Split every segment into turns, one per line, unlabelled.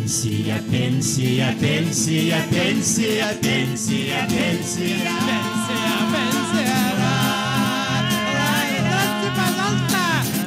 Пенсия, пенсия, пенсия, пенсия, пенсия, пенсия, пенсия. Здравствуйте, пожалуйста.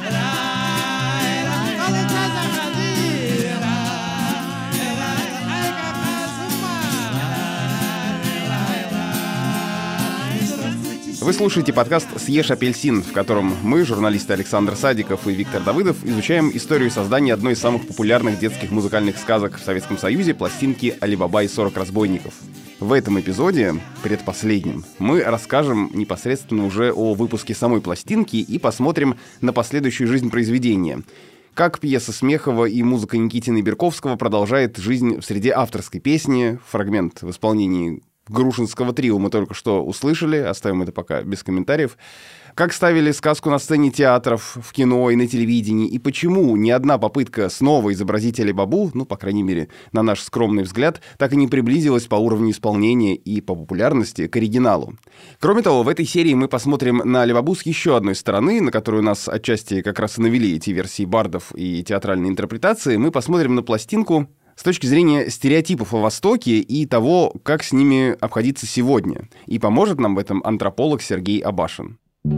Вы слушаете подкаст «Съешь апельсин», в котором мы, журналисты Александр Садиков и Виктор Давыдов, изучаем историю создания одной из самых популярных детских музыкальных сказок в Советском Союзе — пластинки «Али Баба и 40 разбойников». В этом эпизоде, предпоследнем, мы расскажем непосредственно уже о выпуске самой пластинки и посмотрим на последующую жизнь произведения. Как пьеса Смехова и музыка Никитина и Берковского продолжает жизнь в среде авторской песни. Фрагмент в исполнении Грушинского трио мы только что услышали, оставим это пока без комментариев. Как ставили сказку на сцене театров, в кино и на телевидении, и почему ни одна попытка снова изобразить Али Бабу, по крайней мере, на наш скромный взгляд, так и не приблизилась по уровню исполнения и по популярности к оригиналу. Кроме того, в этой серии мы посмотрим на Али Бабу с еще одной стороны, на которую нас отчасти как раз и навели эти версии бардов и театральной интерпретации. Мы посмотрим на пластинку с точки зрения стереотипов о Востоке и того, как с ними обходиться сегодня. И поможет нам в этом антрополог Сергей Абашин.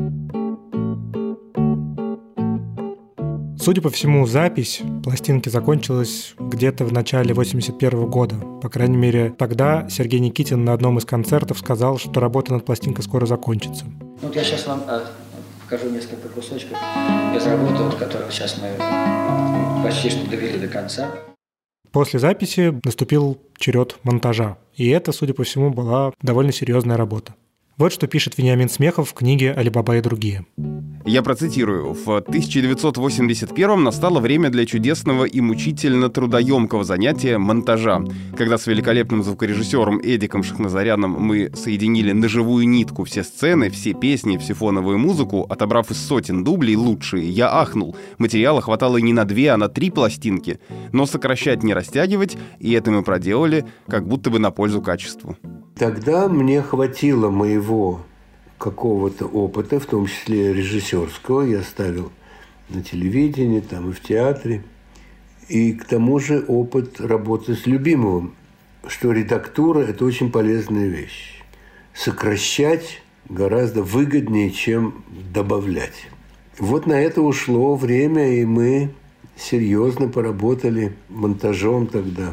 Судя по всему, запись пластинки закончилась где-то в начале 1981 года. По крайней мере, тогда Сергей Никитин на одном из концертов сказал, что работа над пластинкой скоро закончится.
Я сейчас вам покажу несколько кусочков из работы, которую сейчас мы почти что довели до конца.
После записи наступил черед монтажа, и это, судя по всему, была довольно серьезная работа. Вот что пишет Вениамин Смехов в книге «Али Баба и другие».
Я процитирую. «В 1981-м настало время для чудесного и мучительно трудоемкого занятия монтажа, когда с великолепным звукорежиссером Эдиком Шахназаряном мы соединили на живую нитку все сцены, все песни, всю фоновую музыку, отобрав из сотен дублей лучшие. Я ахнул. Материала хватало не на 2, а на 3 пластинки. Но сокращать не растягивать, и это мы проделали как будто бы на пользу качеству».
Тогда мне хватило моего какого-то опыта, в том числе режиссерского. Я ставил на телевидении, там и в театре. И к тому же опыт работы с Любимовым, что редактура – это очень полезная вещь. Сокращать гораздо выгоднее, чем добавлять. Вот на это ушло время, и мы серьезно поработали монтажом тогда.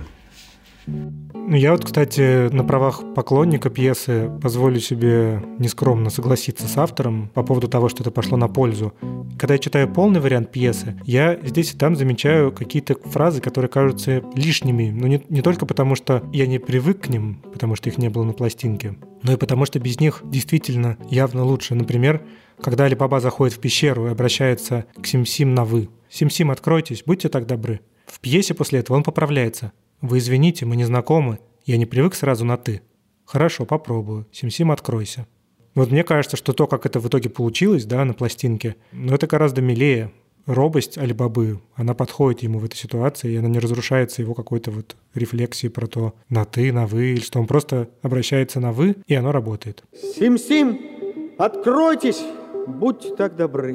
Я кстати, на правах поклонника пьесы позволю себе нескромно согласиться с автором по поводу того, что это пошло на пользу. Когда я читаю полный вариант пьесы, я здесь и там замечаю какие-то фразы, которые кажутся лишними. Но не только потому, что я не привык к ним, потому что их не было на пластинке, но и потому, что без них действительно явно лучше. Например, когда Али Баба заходит в пещеру и обращается к Сим-Сим на «вы». «Сим-Сим, откройтесь, будьте так добры». В пьесе после этого он поправляется. «Вы извините, мы не знакомы, я не привык сразу на «ты». Хорошо, попробую. Сим-Сим, откройся». Мне кажется, что то, как это в итоге получилось, на пластинке, это гораздо милее. Робость Али Бабы, она подходит ему в этой ситуации, и она не разрушается его какой-то рефлексией про то на «ты», на «вы», или что он просто обращается на «вы», и оно работает.
«Сим-Сим, откройтесь, будьте так добры».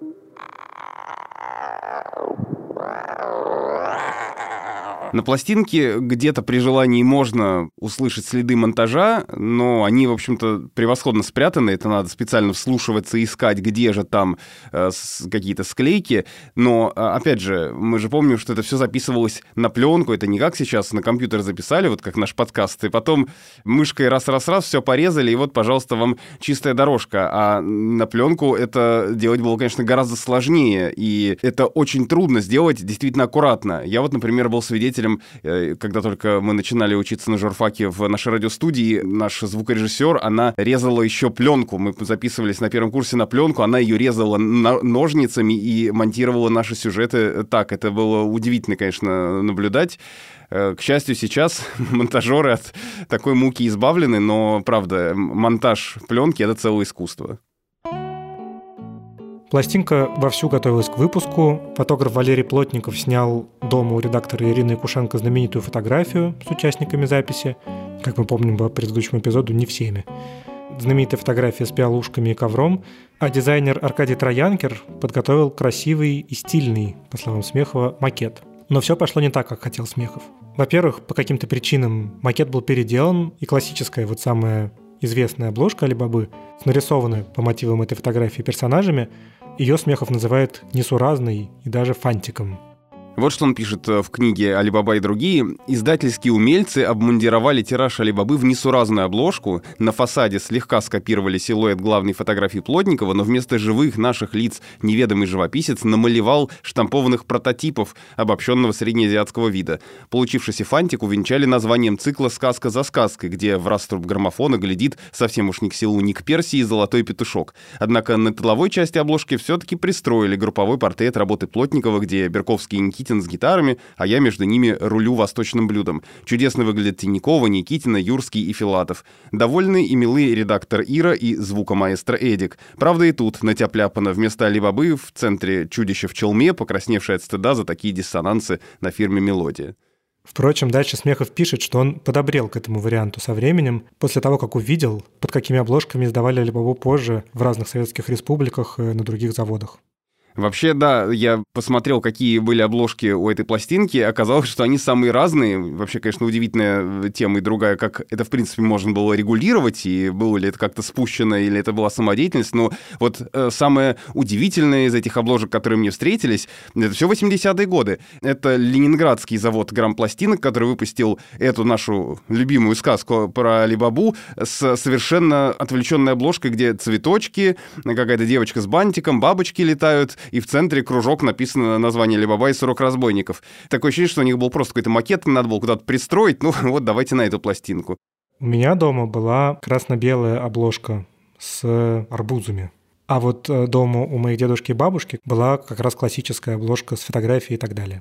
На пластинке где-то при желании можно услышать следы монтажа, но они, в общем-то, превосходно спрятаны. Это надо специально вслушиваться и искать, где же там какие-то склейки. Но, опять же, мы же помним, что это все записывалось на пленку. Это не как сейчас на компьютер записали, как наш подкаст, и потом мышкой раз-раз-раз все порезали, и пожалуйста, вам чистая дорожка. А на пленку это делать было, конечно, гораздо сложнее, и это очень трудно сделать действительно аккуратно. Я например, был свидетелем, когда только мы начинали учиться на журфаке в нашей радиостудии, наш звукорежиссер, она резала еще пленку. Мы записывались на первом курсе на пленку, она ее резала ножницами и монтировала наши сюжеты так. Это было удивительно, конечно, наблюдать. К счастью, сейчас монтажеры от такой муки избавлены, но, правда, монтаж пленки — это целое искусство.
Пластинка вовсю готовилась к выпуску. Фотограф Валерий Плотников снял дома у редактора Ирины Якушенко знаменитую фотографию с участниками записи. Как мы помним по предыдущему эпизоду, не всеми. Знаменитая фотография с пиалушками и ковром. А дизайнер Аркадий Троянкер подготовил красивый и стильный, по словам Смехова, макет. Но все пошло не так, как хотел Смехов. Во-первых, по каким-то причинам макет был переделан, и классическая вот самая известная обложка Али-Бабы с нарисованной по мотивам этой фотографии персонажами, ее Смехов называет несуразной и даже фантиком.
Вот что он пишет в книге «Али-Баба и другие». «Издательские умельцы обмундировали тираж Али-Бабы в несуразную обложку, на фасаде слегка скопировали силуэт главной фотографии Плотникова, но вместо живых наших лиц неведомый живописец намалевал штампованных прототипов обобщенного среднеазиатского вида. Получившийся фантик увенчали названием цикла «Сказка за сказкой», где в раструб граммофона глядит совсем уж не к селу Ник Персии золотой петушок. Однако на тыловой части обложки все-таки пристроили групповой портрет работы Плотникова, где Берковский и Никитин с гитарами, а я между ними рулю восточным блюдом. Чудесно выглядят Тинякова, Никитина, Юрский и Филатов. Довольны и милы редактор Ира и звукомаэстро Эдик. Правда, и тут натяпляпано вместо Али-Бабы в центре чудище в челме, покрасневшее от стыда за такие диссонансы на фирме «Мелодия».
Впрочем, дальше Смехов пишет, что он подобрел к этому варианту со временем, после того, как увидел, под какими обложками издавали Али-Бабу позже в разных советских республиках и на других заводах.
Вообще, да, я посмотрел, какие были обложки у этой пластинки, оказалось, что они самые разные. Вообще, конечно, удивительная тема и другая, как это, в принципе, можно было регулировать, и было ли это как-то спущено, или это была самодеятельность. Но вот самое удивительное из этих обложек, которые мне встретились, это все 80-е годы. Это ленинградский завод грампластинок, который выпустил эту нашу любимую сказку про Али-Бабу с совершенно отвлеченной обложкой, где цветочки, какая-то девочка с бантиком, бабочки летают, и в центре кружок написано название Али-Баба и 40 разбойников. Такое ощущение, что у них был просто какой-то макет, надо было куда-то пристроить, ну вот давайте на эту пластинку.
У меня дома была красно-белая обложка с арбузами. А вот дома у моих дедушки и бабушки была как раз классическая обложка с фотографией и так далее.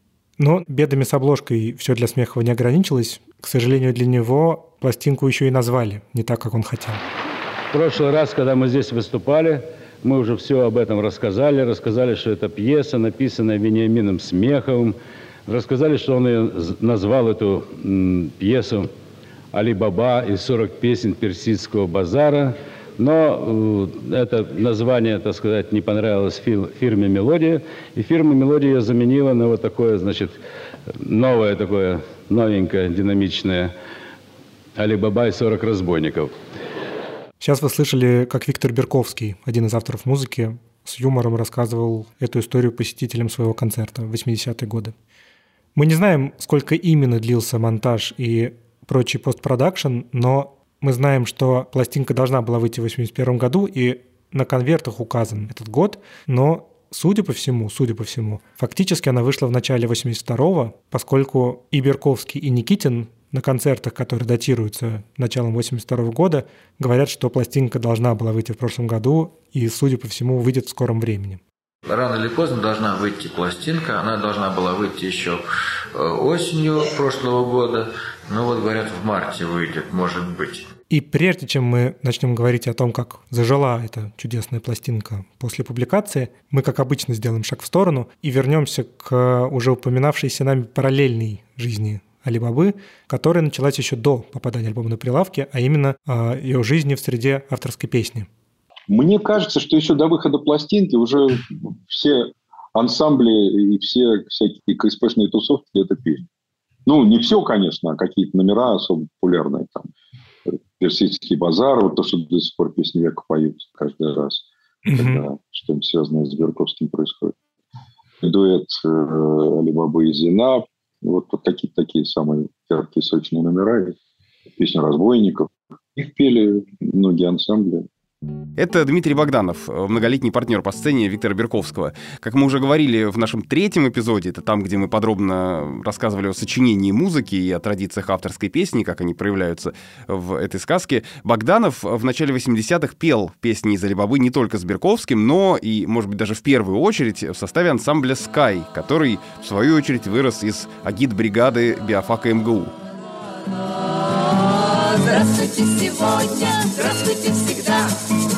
Но бедами с обложкой все для Смехова не ограничилось. К сожалению, для него пластинку еще и назвали не так, как он хотел.
В прошлый раз, когда мы здесь выступали, мы уже все об этом рассказали, что это пьеса, написанная Вениамином Смеховым, рассказали, что он ее назвал, эту пьесу «Али-Баба и 40 песен персидского базара», но это название, так сказать, не понравилось фирме «Мелодия», и фирма «Мелодия» ее заменила на вот такое, значит, новое такое, новенькое, динамичное «Али-Баба и 40 разбойников».
Сейчас вы слышали, как Виктор Берковский, один из авторов музыки, с юмором рассказывал эту историю посетителям своего концерта в 80-е годы. Мы не знаем, сколько именно длился монтаж и прочий постпродакшн, но мы знаем, что пластинка должна была выйти в 81 году, и на конвертах указан этот год, но, судя по всему, фактически она вышла в начале 82-го, поскольку и Берковский, и Никитин на концертах, которые датируются началом 82 года, говорят, что пластинка должна была выйти в прошлом году и, судя по всему, выйдет в скором времени.
Рано или поздно должна выйти пластинка. Она должна была выйти еще осенью прошлого года. Но вот, говорят, в марте выйдет, может быть.
И прежде чем мы начнем говорить о том, как зажила эта чудесная пластинка после публикации, мы, как обычно, сделаем шаг в сторону и вернемся к уже упоминавшейся нами параллельной жизни Али-Бабы, которая началась еще до попадания альбома на прилавки, а именно ее жизни в среде авторской песни.
Мне кажется, что еще до выхода пластинки уже все ансамбли и все всякие КСПшные тусовки это пели. Ну, не все, конечно, а какие-то номера особо популярные. Там, «Персидский базар», вот то, что до сих пор песни века поют каждый раз, когда что-нибудь связанное с Берковским происходит. Дуэт Али-Бабы и Зина. Вот какие-то такие самые яркие, сочные номера. Песню «Разбойников». Их пели многие ансамбли.
Это Дмитрий Богданов, многолетний партнер по сцене Виктора Берковского. Как мы уже говорили в нашем 3-м эпизоде, это там, где мы подробно рассказывали о сочинении музыки и о традициях авторской песни, как они проявляются в этой сказке, Богданов в начале 80-х пел песни из Али-Бабы не только с Берковским, но и, может быть, даже в первую очередь в составе ансамбля «Скай», который, в свою очередь, вырос из агитбригады биофака МГУ.
Здравствуйте сегодня, здравствуйте всегда.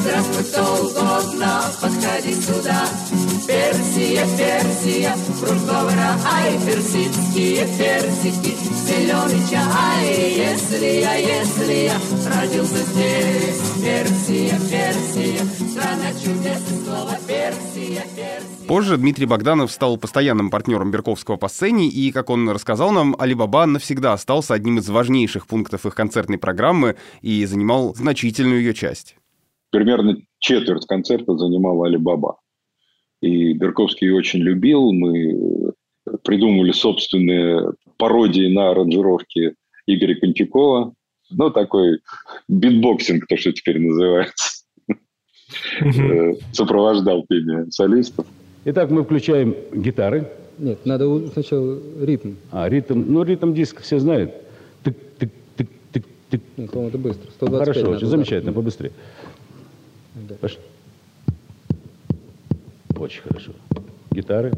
Здравствуй, кто угодно, подходи сюда. Персия, Персия, фруктовая, ай, персидские персики, зеленый чай. Если я родился здесь, Персия, Персия, страна чудес, слово Персия, Персия.
Позже Дмитрий Богданов стал постоянным партнером Берковского по сцене, и, как он рассказал нам, «Али-Баба» навсегда остался одним из важнейших пунктов их концертной программы и занимал значительную ее часть.
Примерно четверть концерта занимала «Али-Баба». И Берковский ее очень любил. Мы придумали собственные пародии на аранжировки Игоря Кончакова. Ну, такой битбоксинг, то, что теперь называется. Сопровождал пение солистов.
Итак, мы включаем гитары.
Нет, надо сначала ритм.
Ритм. Ну, ритм диска все знают. Тык-тык-тык-тык.
Нет, по-моему, это быстро. 125
Хорошо,
надо,
очень замечательно, побыстрее.
Да.
Пошли. Очень хорошо. Гитары.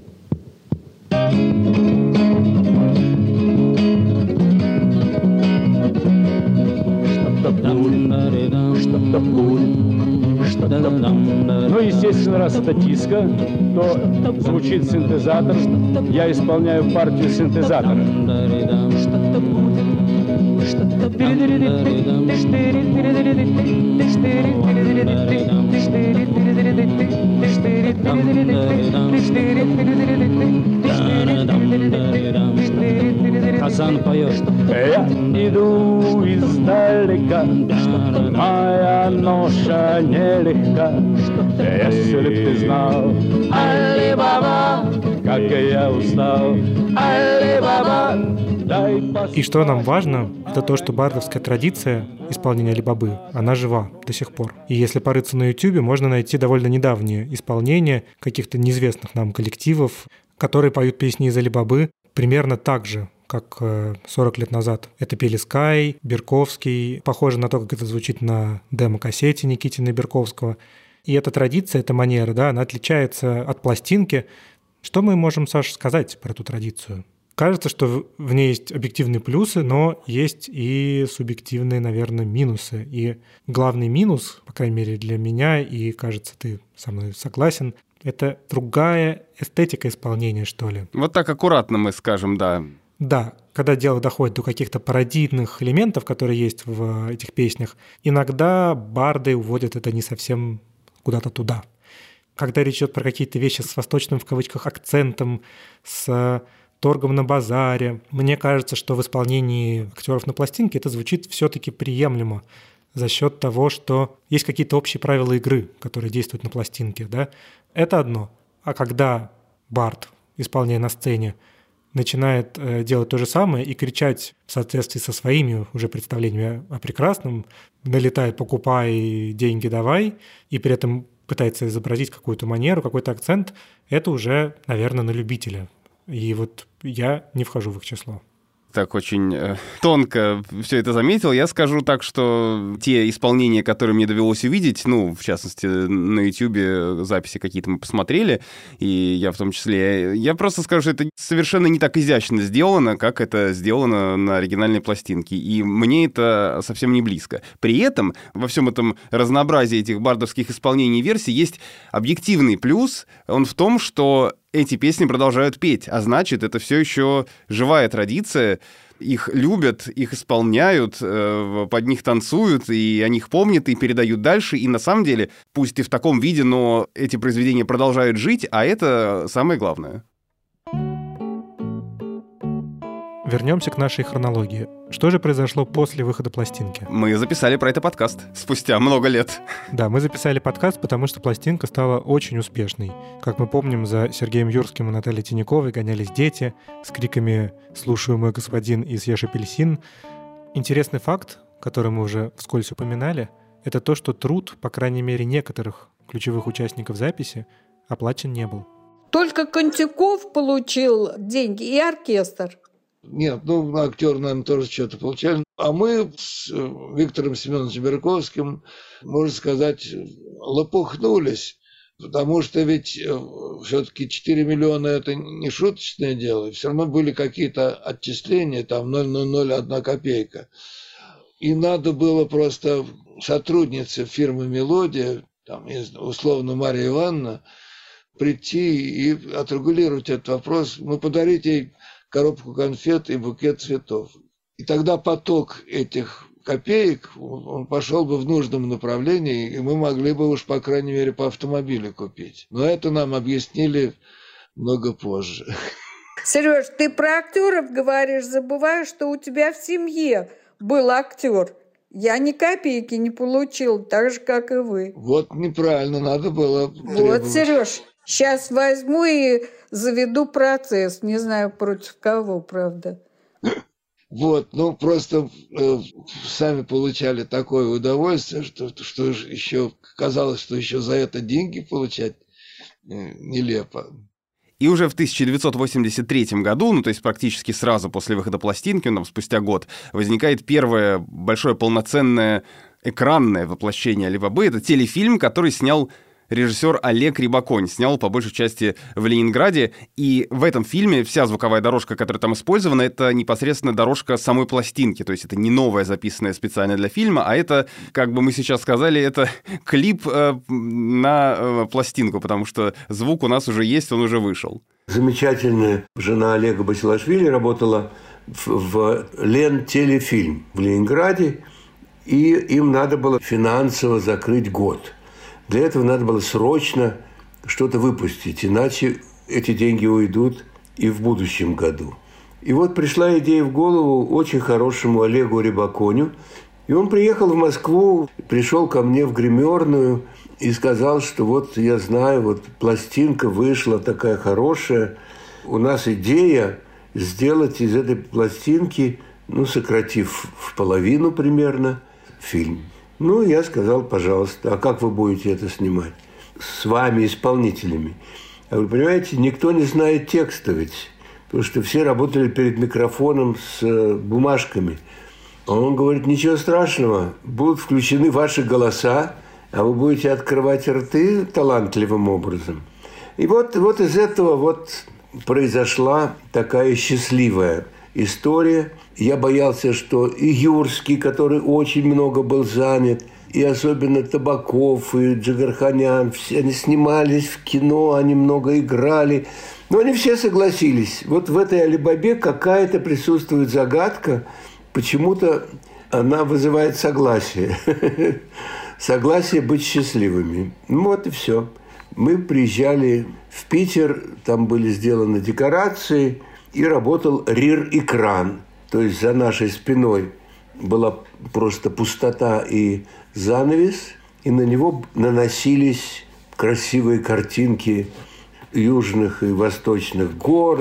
Что-то будет. Ну, естественно, раз это диско, то звучит синтезатор. Я исполняю партию синтезатора.
Хасан поет.
Я иду издалека, моя ноша нелегка. Если б ты знал, Али-Баба, как я устал, Али-Баба.
И что нам важно, это то, что бардовская традиция исполнения Али-Бабы, она жива до сих пор. И если порыться на Ютубе, можно найти довольно недавние исполнения каких-то неизвестных нам коллективов, которые поют песни из Али-Бабы примерно так же, как 40 лет назад. Это пели Скай, Берковский, похоже на то, как это звучит на демо-кассете Никитина и Берковского. И эта традиция, эта манера, да, она отличается от пластинки. Что мы можем, Саша, сказать про эту традицию? Кажется, что в ней есть объективные плюсы, но есть и субъективные, наверное, минусы. И главный минус, по крайней мере для меня, и, кажется, ты со мной согласен, это другая эстетика исполнения, что ли.
Вот так аккуратно мы скажем, да.
Да, когда дело доходит до каких-то пародийных элементов, которые есть в этих песнях, иногда барды уводят это не совсем куда-то туда. Когда речь идет про какие-то вещи с восточным, в кавычках, акцентом, с торгом на базаре, мне кажется, что в исполнении актеров на пластинке это звучит все-таки приемлемо за счет того, что есть какие-то общие правила игры, которые действуют на пластинке. Да? Это одно. А когда бард, исполняя на сцене, начинает делать то же самое и кричать в соответствии со своими уже представлениями о прекрасном, налетает «покупай, деньги давай», и при этом пытается изобразить какую-то манеру, какой-то акцент, это уже, наверное, на любителя. И вот я не вхожу в их число.
Так очень тонко все это заметил. Я скажу так, что те исполнения, которые мне довелось увидеть, ну, в частности, на Ютьюбе записи какие-то мы посмотрели, и я в том числе, я просто скажу, что это совершенно не так изящно сделано, как это сделано на оригинальной пластинке, и мне это совсем не близко. При этом во всем этом разнообразии этих бардовских исполнений и версий есть объективный плюс, он в том, что эти песни продолжают петь, а значит, это все еще живая традиция. Их любят, их исполняют, под них танцуют, и о них помнят и передают дальше. И на самом деле, пусть и в таком виде, но эти произведения продолжают жить, а это самое главное.
Вернемся к нашей хронологии. Что же произошло после выхода пластинки?
Мы записали про это подкаст спустя много лет.
Да, мы записали подкаст, потому что пластинка стала очень успешной. Как мы помним, за Сергеем Юрским и Натальей Тиняковой гонялись дети с криками «Слушаю, мой господин» и «Съешь апельсин». Интересный факт, который мы уже вскользь упоминали, это то, что труд, по крайней мере, некоторых ключевых участников записи оплачен не был.
Только Контяков получил деньги и оркестр.
Нет, ну, актер, наверное, тоже что-то получали. А мы с Виктором Семеновичем Берковским, можно сказать, лопухнулись. Потому что ведь все-таки 4 миллиона – это не шуточное дело. Все равно были какие-то отчисления, там 0,001 копейка. И надо было просто сотруднице фирмы «Мелодия», там, условно, Мария Ивановна, прийти и отрегулировать этот вопрос, подарить ей коробку конфет и букет цветов. И тогда поток этих копеек, он пошел бы в нужном направлении, и мы могли бы уж, по крайней мере, по автомобилю купить. Но это нам объяснили много позже.
Сереж, ты про актеров говоришь, забываешь, что у тебя в семье был актер. Я ни копейки не получил, так же, как и вы.
Вот неправильно, надо было требовать.
Вот, Сереж, сейчас возьму и заведу процесс. Не знаю, против кого, правда.
Вот, просто сами получали такое удовольствие, что еще казалось, что еще за это деньги получать нелепо.
И уже в 1983 году, то есть практически сразу после выхода пластинки, спустя год, возникает первое большое полноценное экранное воплощение Али-Бабы. Это телефильм, который снял режиссер Олег Рябоконь, снял по большей части в Ленинграде. И в этом фильме вся звуковая дорожка, которая там использована, это непосредственно дорожка самой пластинки. То есть это не новая, записанная специально для фильма, а это, как бы мы сейчас сказали, это клип на пластинку, потому что звук у нас уже есть, он уже вышел.
Замечательная жена Олега Басилашвили работала в Лентелефильм в Ленинграде, и им надо было финансово закрыть год. Для этого надо было срочно что-то выпустить, иначе эти деньги уйдут и в будущем году. И вот пришла идея в голову очень хорошему Олегу Рябоконю, и он приехал в Москву, пришел ко мне в гримерную и сказал, что вот я знаю, вот пластинка вышла такая хорошая, у нас идея сделать из этой пластинки, сократив в половину примерно, фильм. Я сказал, пожалуйста, а как вы будете это снимать? С вами, исполнителями. А вы понимаете, никто не знает текста ведь, потому что все работали перед микрофоном с бумажками. А он говорит, ничего страшного, будут включены ваши голоса, а вы будете открывать рты талантливым образом. И вот из этого произошла такая счастливая история. Я боялся, что и Юрский, который очень много был занят, и особенно Табаков, и Джигарханян, все они снимались в кино, они много играли. Но они все согласились. Вот в этой Али-Бабе какая-то присутствует загадка, почему-то она вызывает согласие. Согласие быть счастливыми. Вот и все. Мы приезжали в Питер, там были сделаны декорации, и работал рир-экран. То есть за нашей спиной была просто пустота и занавес, и на него наносились красивые картинки южных и восточных гор,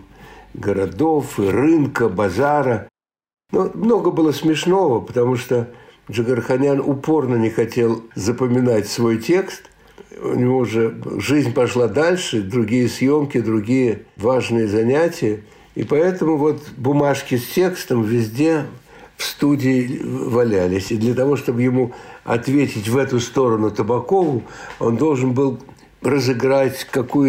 городов, и рынка, базара. Но много было смешного, потому что Джигарханян упорно не хотел запоминать свой текст. У него уже жизнь пошла дальше, другие съемки, другие важные занятия. И поэтому бумажки с текстом везде в студии валялись. И для того, чтобы ему ответить в эту сторону Табакову, он должен был разыграть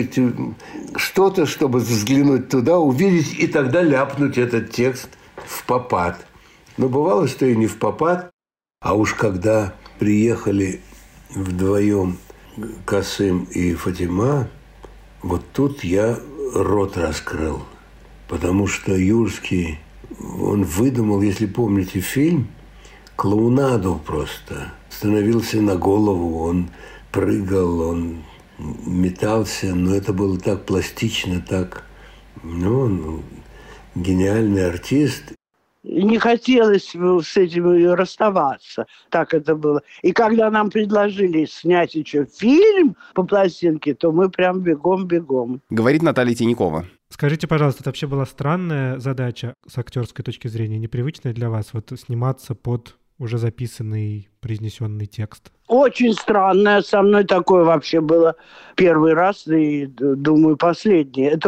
что-то, чтобы взглянуть туда, увидеть и тогда ляпнуть этот текст в попад. Но бывало, что и не в попад. А уж когда приехали вдвоем Касым и Фатима, вот тут я рот раскрыл. Потому что Юрский, он выдумал, если помните фильм, клоунаду просто. Становился на голову, он прыгал, он метался, но это было так пластично, так, он гениальный артист.
Не хотелось с этим расставаться, так это было. И когда нам предложили снять еще фильм по пластинке, то мы прям бегом-бегом.
Говорит Наталья Тинякова.
Скажите, пожалуйста, это вообще была странная задача с актерской точки зрения, непривычная для вас, сниматься под уже записанный, произнесенный текст?
Очень странное. Со мной такое вообще было первый раз и, думаю, последний. Это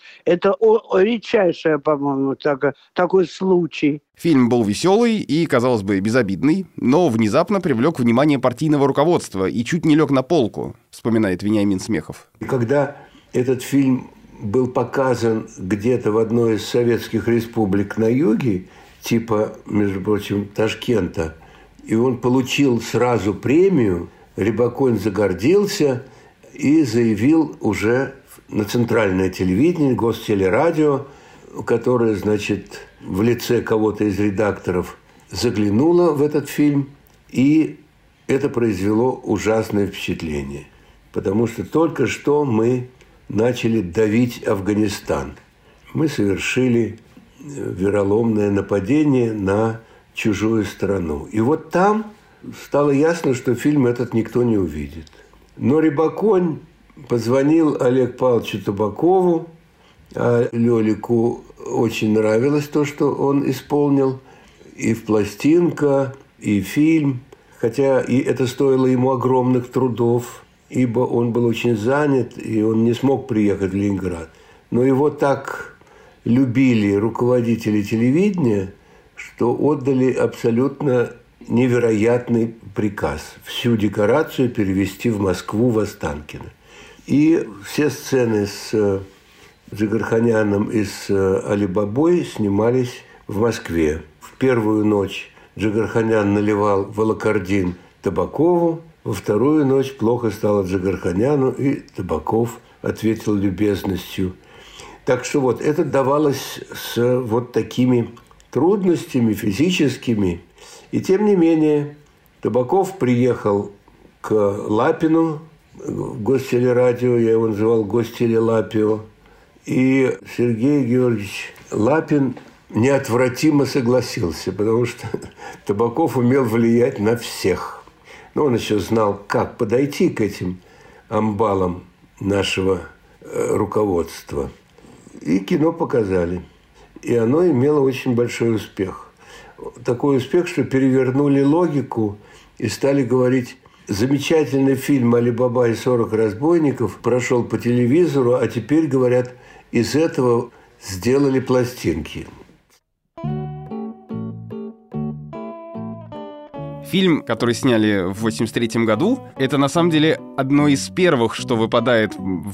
редчайшее, по-моему, такой случай.
Фильм был веселый и, казалось бы, безобидный, но внезапно привлек внимание партийного руководства и чуть не лег на полку, вспоминает Вениамин Смехов.
Когда этот фильм был показан где-то в одной из советских республик на юге, типа, между прочим, Ташкента, и он получил сразу премию, Рябоконь загордился и заявил уже на центральное телевидение, Гостелерадио, которое, значит, в лице кого-то из редакторов заглянуло в этот фильм, и это произвело ужасное впечатление, потому что только что мы начали давить Афганистан. Мы совершили вероломное нападение на чужую страну. И вот там стало ясно, что фильм этот никто не увидит. Но Рябоконь позвонил Олегу Павловичу Табакову, а Лёлику очень нравилось то, что он исполнил, и в пластинка, и фильм, хотя и это стоило ему огромных трудов, ибо он был очень занят, и он не смог приехать в Ленинград. Но его так любили руководители телевидения, что отдали абсолютно невероятный приказ всю декорацию перевести в Москву, в Останкино. И все сцены с Джигарханяном и с Али-Бабой снимались в Москве. В первую ночь Джигарханян наливал волокордин Табакову, во вторую ночь плохо стало Джигарханяну, и Табаков ответил любезностью. Так что вот это давалось с вот такими трудностями физическими. И тем не менее Табаков приехал к Лапину, в Гостелерадио, я его называл Гостелелапио, и Сергей Георгиевич Лапин неотвратимо согласился, потому что Табаков умел влиять на всех. Но он еще знал, как подойти к этим амбалам нашего руководства. И кино показали. И оно имело очень большой успех. Такой успех, что перевернули логику и стали говорить: замечательный фильм «Али-Баба и 40 разбойников» прошел по телевизору, а теперь, говорят, из этого сделали пластинки.
Фильм, который сняли в 1983 году, это на самом деле одно из первых, что выпадает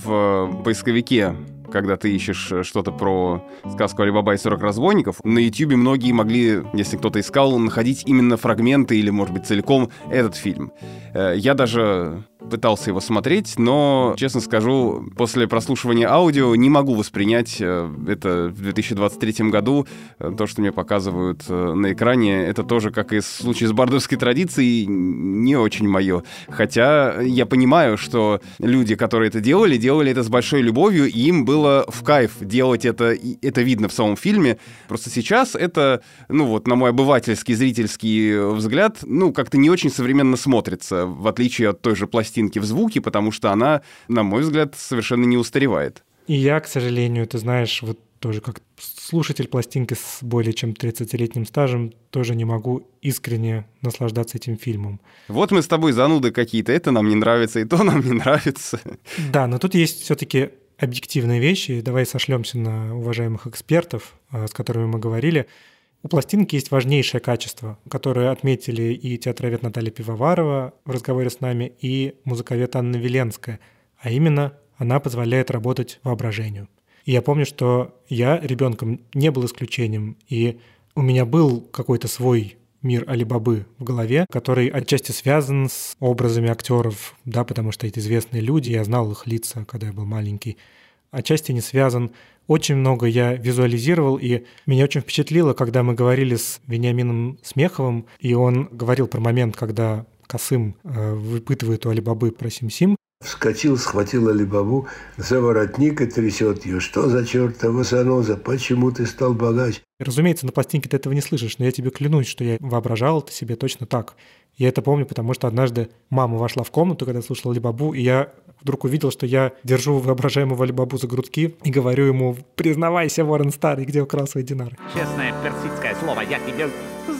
в поисковике, когда ты ищешь что-то про сказку «Али-Баба и 40 разбойников». На Ютьюбе многие могли, если кто-то искал, находить именно фрагменты или, может быть, целиком этот фильм. Я даже пытался его смотреть, но, честно скажу, после прослушивания аудио не могу воспринять это в 2023 году. То, что мне показывают на экране, это тоже, как и в случае с бардовской традицией, не очень мое. Хотя я понимаю, что люди, которые это делали это с большой любовью, и им было в кайф делать это, и это видно в самом фильме. Просто сейчас это, на мой обывательский, зрительский взгляд, как-то не очень современно смотрится, в отличие от той же пластинки в звуке, потому что она, на мой взгляд, совершенно не устаревает.
И я, к сожалению, ты знаешь, вот тоже как слушатель пластинки с более чем 30-летним стажем, тоже не могу искренне наслаждаться этим фильмом.
Вот мы с тобой зануды какие-то, это нам не нравится, и то нам не нравится.
Да, но тут есть все-таки объективные вещи. Давай сошлемся на уважаемых экспертов, с которыми мы говорили. У пластинки есть важнейшее качество, которое отметили и театровед Наталья Пивоварова в разговоре с нами, и музыковед Анна Веленская, а именно она позволяет работать воображению. И я помню, что я ребенком не был исключением, и у меня был какой-то свой мир Али-Бабы в голове, который отчасти связан с образами актеров, да, потому что это известные люди, я знал их лица, когда я был маленький. Отчасти не связан. Очень много я визуализировал, и меня очень впечатлило, когда мы говорили с Вениамином Смеховым, и он говорил про момент, когда Касым выпытывает у Али-Бабы про Сим-Сим.
Вскочил, схватил Али-Бабу за воротник и трясет ее. Что за чертова заноза? Почему ты стал богач?
Разумеется, на пластинке ты этого не слышишь, но я тебе клянусь, что я воображал это себе точно так. Я это помню, потому что однажды мама вошла в комнату, когда слушала Али-Бабу, и я вдруг увидел, что я держу воображаемого Али-Бабу за грудки и говорю ему: признавайся, ворон старый, где украл свои динары.
Честное персидское слово, я тебе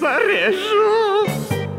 зарежу.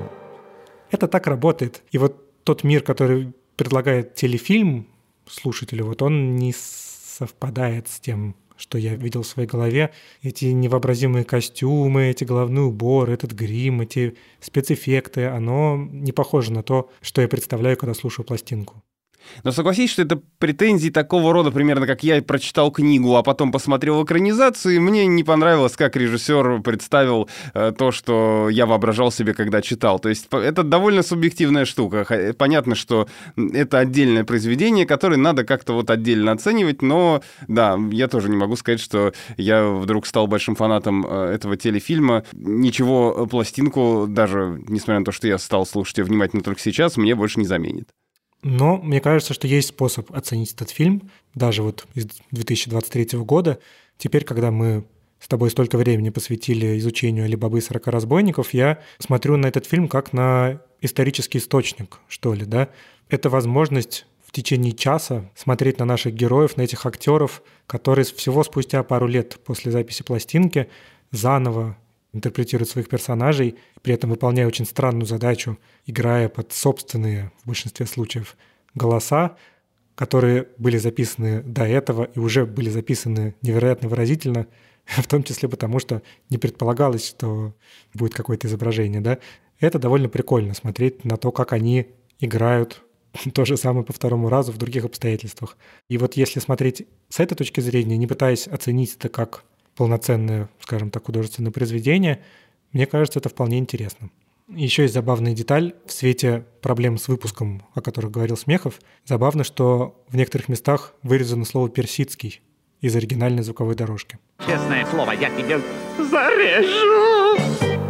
Это так работает. И вот тот мир, который предлагает телефильм слушателю, вот он не совпадает с тем, что я видел в своей голове. Эти невообразимые костюмы, эти головные уборы, этот грим, эти спецэффекты, оно не похоже на то, что я представляю, когда слушаю пластинку.
Но согласись, что это претензии такого рода, примерно как я прочитал книгу, а потом посмотрел экранизацию, и мне не понравилось, как режиссер представил то, что я воображал себе, когда читал. То есть это довольно субъективная штука. Понятно, что это отдельное произведение, которое надо как-то вот отдельно оценивать, но да, я тоже не могу сказать, что я вдруг стал большим фанатом этого телефильма. Ничего, пластинку, даже несмотря на то, что я стал слушать ее внимательно только сейчас, мне больше не заменит.
Но мне кажется, что есть способ оценить этот фильм, даже вот из 2023 года. Теперь, когда мы с тобой столько времени посвятили изучению Али Бабы и 40 разбойников, я смотрю на этот фильм как на исторический источник, что ли, да? Это возможность в течение часа смотреть на наших героев, на этих актеров, которые всего спустя пару лет после записи пластинки заново интерпретируют своих персонажей, при этом выполняя очень странную задачу, играя под собственные, в большинстве случаев, голоса, которые были записаны до этого и уже были записаны невероятно выразительно, в том числе потому, что не предполагалось, что будет какое-то изображение. Да? Это довольно прикольно смотреть на то, как они играют то же самое по второму разу в других обстоятельствах. И вот если смотреть с этой точки зрения, не пытаясь оценить это как полноценное, скажем так, художественное произведение, мне кажется, это вполне интересно. Еще есть забавная деталь в свете проблем с выпуском, о которых говорил Смехов. Забавно, что в некоторых местах вырезано слово «персидский» из оригинальной звуковой дорожки.
Честное слово, я тебе зарежу!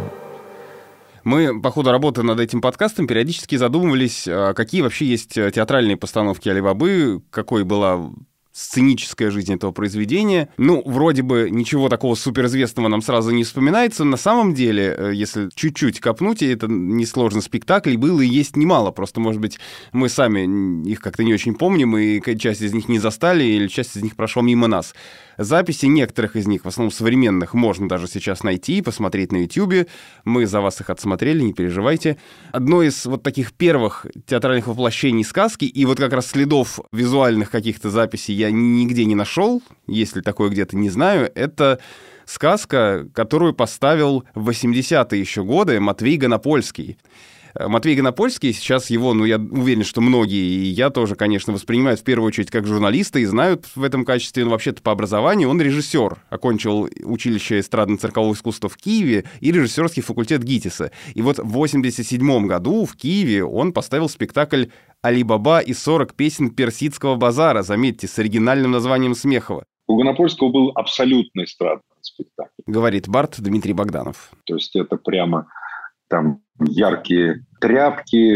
Мы по ходу работы над этим подкастом периодически задумывались, какие вообще есть театральные постановки Али Бабы, какой была сценическая жизнь этого произведения. Ну, вроде бы ничего такого суперизвестного нам сразу не вспоминается. На самом деле, если чуть-чуть копнуть, и это несложный спектакль, было и есть немало. Просто, может быть, мы сами их как-то не очень помним, и часть из них не застали, или часть из них прошла мимо нас. Записи некоторых из них, в основном современных, можно даже сейчас найти, посмотреть на YouTube. Мы за вас их отсмотрели, не переживайте. Одно из вот таких первых театральных воплощений сказки, и вот как раз следов визуальных каких-то записей я нигде не нашел, если такое где-то, не знаю, это сказка, которую поставил в 80-е еще годы Матвей Гонопольский. Матвей Гонопольский, сейчас его, я уверен, что многие, и я тоже, конечно, воспринимают в первую очередь как журналиста и знают в этом качестве, но вообще-то по образованию он режиссер. Окончил училище эстрадно-циркового искусства в Киеве и режиссерский факультет ГИТИСа. И вот в 87 году в Киеве он поставил спектакль «Али Баба и 40 песен персидского базара», заметьте, с оригинальным названием Смехова.
У Гонопольского был абсолютно эстрадный спектакль.
Говорит бард Дмитрий Богданов.
То есть это прямо там яркие тряпки,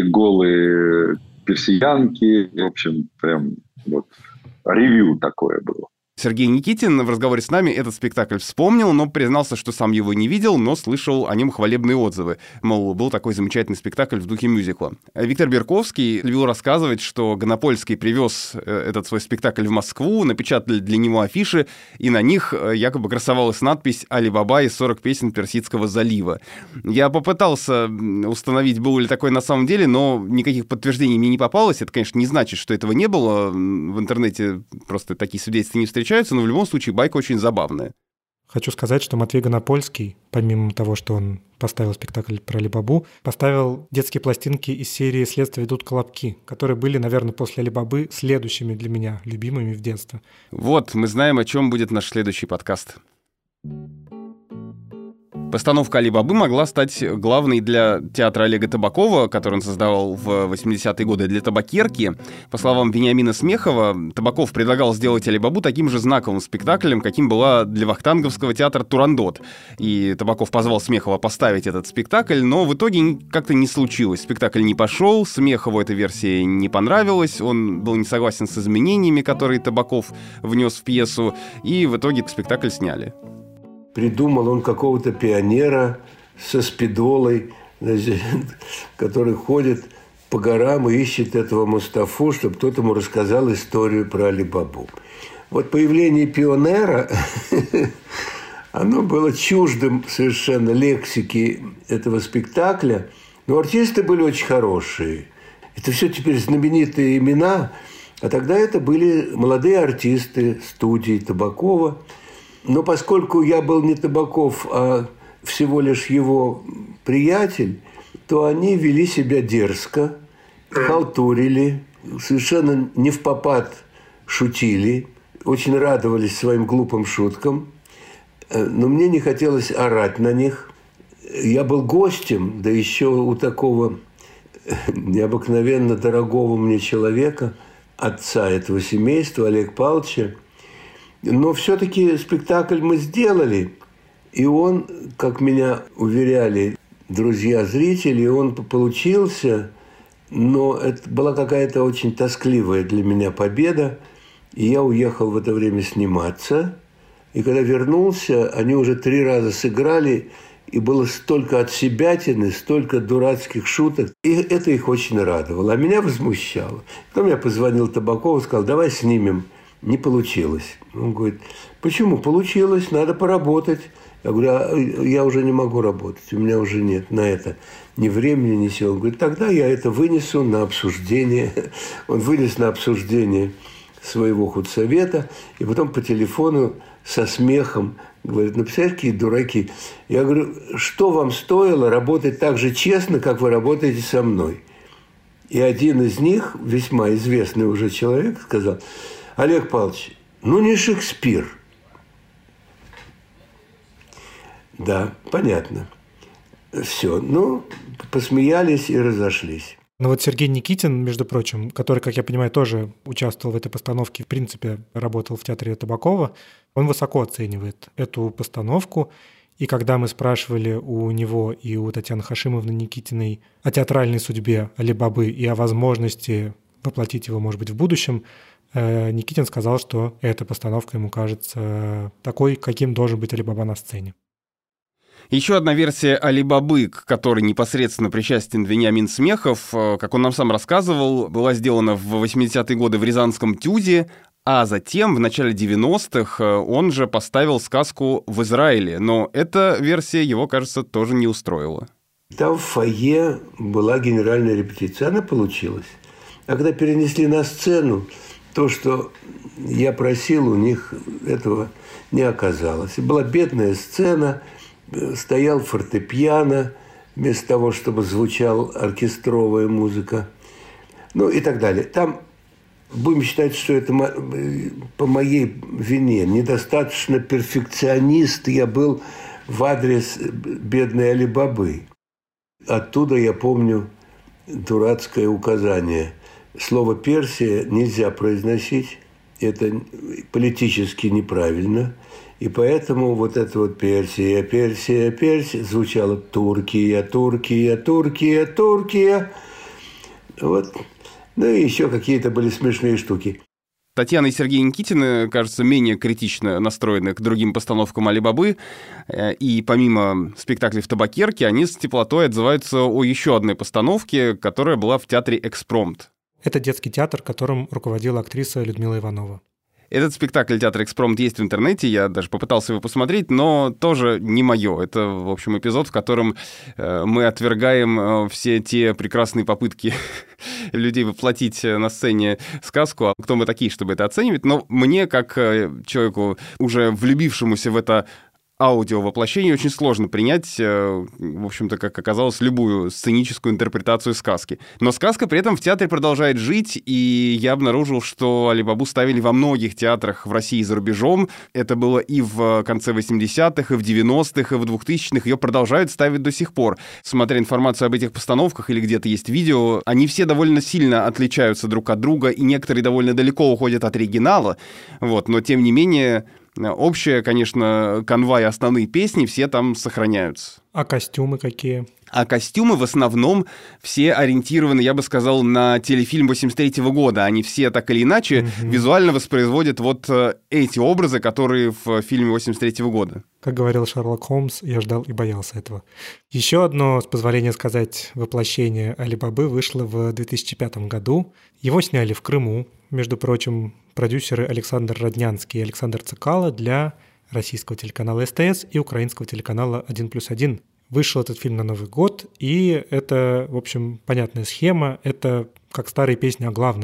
голые персиянки. В общем, прям вот ревью такое было.
Сергей Никитин в разговоре с нами этот спектакль вспомнил, но признался, что сам его не видел, но слышал о нем хвалебные отзывы. Мол, был такой замечательный спектакль в духе мюзикла. Виктор Берковский любил рассказывать, что Гонопольский привез этот свой спектакль в Москву, напечатали для него афиши, и на них якобы красовалась надпись «Али Баба и 40 песен Персидского залива». Я попытался установить, было ли такое на самом деле, но никаких подтверждений мне не попалось. Это, конечно, не значит, что этого не было. В интернете просто такие свидетельства не встречаются, но в любом случае байка очень забавная.
Хочу сказать, что Матвей Гонопольский, помимо того, что он поставил спектакль про Али Бабу, поставил детские пластинки из серии «Следствие ведут колобки», которые были, наверное, после Али Бабы следующими для меня любимыми в детстве. Вот, мы знаем, о чем будет наш следующий подкаст. Постановка Али Бабы могла стать главной для театра Олега Табакова, который он создавал в 80-е годы для табакерки. По словам Вениамина Смехова, Табаков предлагал сделать Али Бабу таким же знаковым спектаклем, каким была для вахтанговского театра «Турандот». И Табаков позвал Смехова поставить этот спектакль, но в итоге как-то не случилось. Спектакль не пошел, Смехову эта версия не понравилась, он был не согласен с изменениями, которые Табаков внес в пьесу, и в итоге спектакль сняли.
Придумал он какого-то пионера со спидолой, значит, который ходит по горам и ищет этого Мустафу, чтобы тот ему рассказал историю про Али Бабу. Вот появление пионера, оно было чуждым совершенно лексики этого спектакля, но артисты были очень хорошие. Это все теперь знаменитые имена, а тогда это были молодые артисты студии Табакова. Но поскольку я был не Табаков, а всего лишь его приятель, то они вели себя дерзко, халтурили, совершенно не впопад шутили, очень радовались своим глупым шуткам, но мне не хотелось орать на них. Я был гостем, да еще у такого необыкновенно дорогого мне человека, отца этого семейства, Олега Павловича. Но все-таки спектакль мы сделали, и он, как меня уверяли друзья-зрители, он получился, но это была какая-то очень тоскливая для меня победа, и я уехал в это время сниматься. И когда вернулся, они уже 3 раза сыграли, и было столько отсебятины, столько дурацких шуток. И это их очень радовало, а меня возмущало. Потом я позвонил Табакову, сказал, давай снимем. Не получилось. Он говорит, почему? Получилось, надо поработать. Я говорю, а я уже не могу работать, у меня уже нет на это ни времени, ни сил. Он говорит, тогда я это вынесу на обсуждение. Он вынес на обсуждение своего худсовета, и потом по телефону со смехом говорит, ну, представляешь, какие дураки. Я говорю, что вам стоило работать так же честно, как вы работаете со мной? И один из них, весьма известный уже человек, сказал, Олег Павлович, ну не Шекспир. Да, понятно. Все, ну, посмеялись и разошлись.
Ну вот Сергей Никитин, между прочим, который, как я понимаю, тоже участвовал в этой постановке, в принципе, работал в театре Табакова, он высоко оценивает эту постановку. И когда мы спрашивали у него и у Татьяны Хашимовны Никитиной о театральной судьбе Али-Бабы и о возможности воплотить его, может быть, в будущем, Никитин сказал, что эта постановка ему кажется такой, каким должен быть Али-Баба на сцене.
Еще одна версия Али-Бабы, к которой непосредственно причастен Вениамин Смехов, как он нам сам рассказывал, была сделана в 80-е годы в Рязанском ТЮЗе, а затем в начале 90-х он же поставил сказку в Израиле. Но эта версия его, кажется, тоже не устроила.
Там в фойе была генеральная репетиция, она получилась. А когда перенесли на сцену, то, что я просил, у них этого не оказалось. И была бедная сцена, стоял фортепиано, вместо того, чтобы звучала оркестровая музыка, ну и так далее. Там, будем считать, что это по моей вине, недостаточно перфекционист я был в адрес бедной Али-Бабы. Оттуда я помню дурацкое указание. Слово «Персия» нельзя произносить, это политически неправильно. И поэтому вот это вот Персия, Персия, Персия звучало Туркия, Туркия, Туркия, Туркия. Вот. Ну и еще какие-то были смешные штуки.
Татьяна и Сергей Никитины, кажется, менее критично настроены к другим постановкам Али-Бабы. И помимо спектаклей в Табакерке, они с теплотой отзываются о еще одной постановке, которая была в театре «Экспромт».
Это детский театр, которым руководила актриса Людмила Иванова.
Этот спектакль театра «Экспромт» есть в интернете, я даже попытался его посмотреть, но тоже не мое. Это, в общем, эпизод, в котором мы отвергаем все те прекрасные попытки людей воплотить на сцене сказку. А кто мы такие, чтобы это оценивать? Но мне, как человеку, уже влюбившемуся в это аудиовоплощение, очень сложно принять, в общем-то, как оказалось, любую сценическую интерпретацию сказки. Но сказка при этом в театре продолжает жить, и я обнаружил, что Али-Бабу ставили во многих театрах в России и за рубежом. Это было и в конце 80-х, и в 90-х, и в 2000-х. Ее продолжают ставить до сих пор. Смотря информацию об этих постановках или где-то есть видео, они все довольно сильно отличаются друг от друга, и некоторые довольно далеко уходят от оригинала. Вот. Но, тем не менее, общая, конечно, канва и основные песни все там сохраняются.
А костюмы какие?
А костюмы в основном все ориентированы, я бы сказал, на телефильм 83-го года. Они все так или иначе визуально воспроизводят вот эти образы, которые в фильме 83-го года.
Как говорил Шерлок Холмс, я ждал и боялся этого. Еще одно, с позволения сказать, воплощение Али-Бабы вышло в 2005 году. Его сняли в Крыму, между прочим, продюсеры Александр Роднянский и Александр Цикало для российского телеканала СТС и украинского телеканала 1+1. Вышел этот фильм на Новый год, и это, в общем, понятная схема. Это как старые песни о главном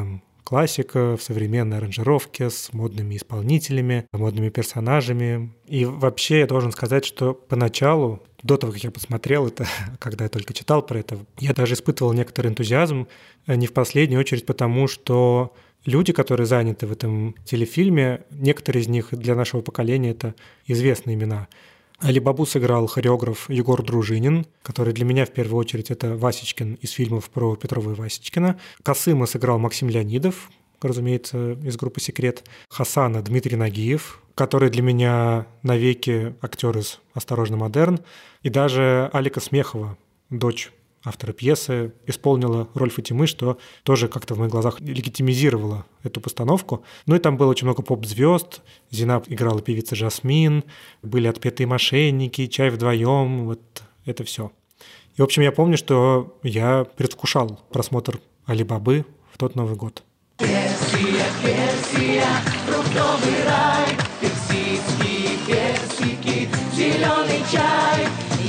классика в современной аранжировке с модными исполнителями, модными персонажами. И вообще я должен сказать, что поначалу, до того, как я посмотрел это, когда я только читал про это, я даже испытывал некоторый энтузиазм, не в последнюю очередь потому, что люди, которые заняты в этом телефильме, некоторые из них для нашего поколения — это известные имена. Али-Бабу сыграл хореограф Егор Дружинин, который для меня в первую очередь это Васечкин из фильмов про Петрова и Васечкина. Касыма сыграл Максим Леонидов, разумеется, из группы «Секрет». Хасана Дмитрий Нагиев, который для меня навеки актер из «Осторожно, модерн». И даже Алика Смехова, дочь автора пьесы, исполнила роль Фатимы, что тоже как-то в моих глазах легитимизировало эту постановку. Ну и там было очень много поп-звезд. Зинаб играла певица Жасмин, были «Отпетые мошенники», «Чай вдвоем», вот это все. И, в общем, я помню, что я предвкушал просмотр Али-Бабы в тот Новый год.
Персия, Персия, фруктовый рай, персидские персики, зеленый чай.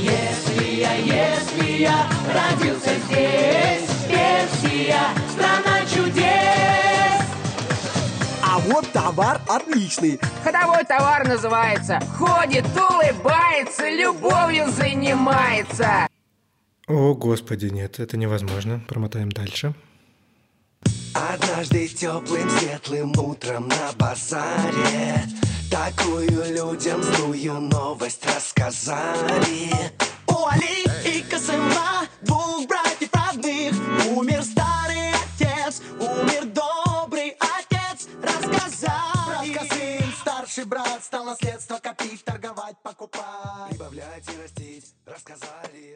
Если я родился здесь, Персия, страна чудес.
А вот товар отличный.
Ходовой товар называется. Ходит, улыбается, любовью занимается.
О, Господи, нет, это невозможно. Промотаем дальше.
Однажды теплым светлым утром на базаре такую людям злую новость рассказали. У Али и Касыма, двух братьев родных, умер старый отец, умер добрый отец. Рассказали. Старший брат стал наследство копить, торговать, покупать, прибавлять и растить. Рассказали.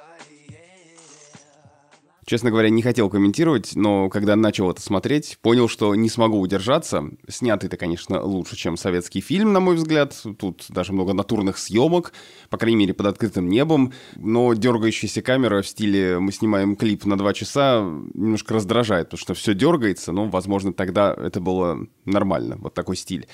Честно говоря, не хотел комментировать, но когда начал это смотреть, понял, что не смогу удержаться. Снятый-то, конечно, лучше, чем советский фильм, на мой взгляд. Тут даже много натурных съемок, по крайней мере, под открытым небом. Но дергающаяся камера в стиле «мы снимаем клип на 2 часа» немножко раздражает, потому что все дергается. Ну, возможно, тогда это было нормально, вот такой стиль.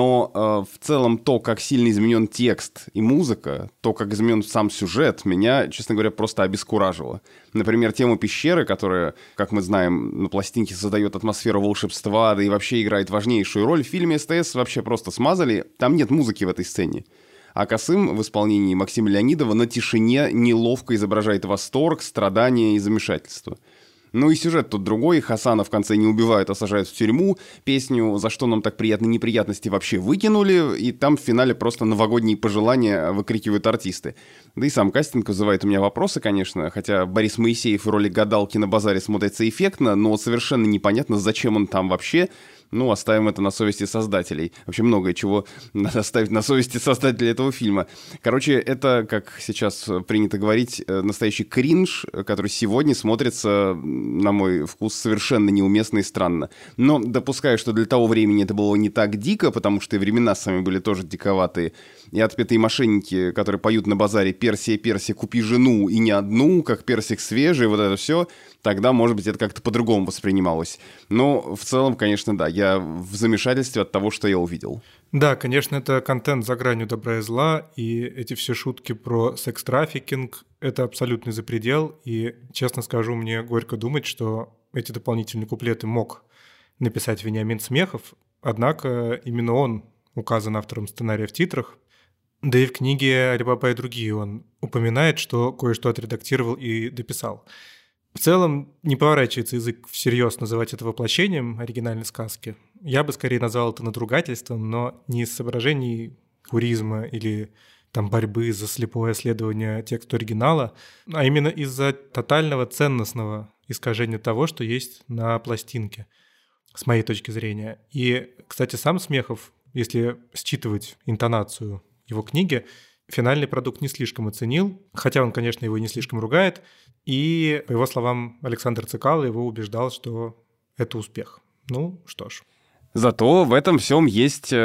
Но в целом то, как сильно изменен текст и музыка, то, как изменен сам сюжет, меня, честно говоря, просто обескуражило. Например, тему пещеры, которая, как мы знаем, на пластинке создает атмосферу волшебства, да и вообще играет важнейшую роль, в фильме СТС вообще просто смазали. Там нет музыки в этой сцене. А Касым в исполнении Максима Леонидова на тишине неловко изображает восторг, страдания и замешательство. Ну и сюжет тут другой. Хасана в конце не убивают, а сажают в тюрьму. Песню «За что нам так приятны неприятности» вообще выкинули. И там в финале просто новогодние пожелания выкрикивают артисты. Да и сам кастинг вызывает у меня вопросы, конечно. Хотя Борис Моисеев в роли гадалки на базаре смотрится эффектно, но совершенно непонятно, зачем он там вообще. Ну, оставим это на совести создателей. Вообще многое чего надо оставить на совести создателей этого фильма. Короче, это, как сейчас принято говорить, настоящий кринж, который сегодня смотрится, на мой вкус, совершенно неуместно и странно. Но допускаю, что для того времени это было не так дико, потому что и времена сами были тоже диковатые. И отпетые мошенники, которые поют на базаре «Персия, Персия, купи жену и не одну», как персик свежий, вот это все, тогда, может быть, это как-то по-другому воспринималось. Но в целом, конечно, да, я в замешательстве от того, что я увидел.
Да, конечно, это контент за гранью добра и зла, и эти все шутки про секс-трафикинг — это абсолютный запредел, и, честно скажу, мне горько думать, что эти дополнительные куплеты мог написать Вениамин Смехов, однако именно он указан автором сценария в титрах, да и в книге «Али-Баба и другие» он упоминает, что кое-что отредактировал и дописал. В целом, не поворачивается язык всерьез называть это воплощением оригинальной сказки. Я бы скорее назвал это надругательством, но не из соображений пуризма или там, борьбы за слепое следование тексту оригинала, а именно из-за тотального ценностного искажения того, что есть на пластинке, с моей точки зрения. И, кстати, сам Смехов, если считывать интонацию его книги, финальный продукт не слишком оценил, хотя он, конечно, его и не слишком ругает. И, по его словам, Александр Цикало его убеждал, что это успех. Ну, что ж.
Зато в этом всем есть